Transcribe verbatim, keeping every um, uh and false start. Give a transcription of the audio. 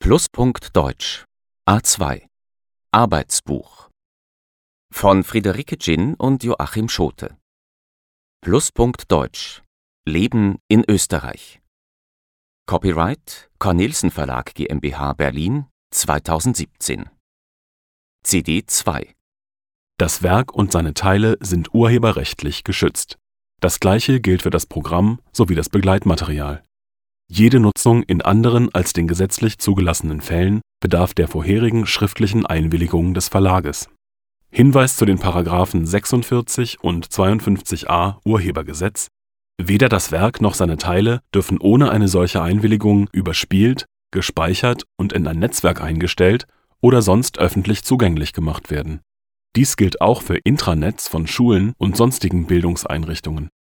Pluspunkt Deutsch A zwei Arbeitsbuch von Friederike Ginn und Joachim Schote. Pluspunkt Deutsch Leben in Österreich. Copyright Cornelsen Verlag GmbH Berlin zweitausendsiebzehn. C D zwei. Das Werk und seine Teile sind urheberrechtlich geschützt. Das Gleiche gilt für das Programm sowie das Begleitmaterial. Jede Nutzung in anderen als den gesetzlich zugelassenen Fällen bedarf der vorherigen schriftlichen Einwilligung des Verlages. Hinweis zu den Paragraphen sechsundvierzig und zweiundfünfzig a Urhebergesetz: Weder das Werk noch seine Teile dürfen ohne eine solche Einwilligung überspielt, gespeichert und in ein Netzwerk eingestellt oder sonst öffentlich zugänglich gemacht werden. Dies gilt auch für Intranets von Schulen und sonstigen Bildungseinrichtungen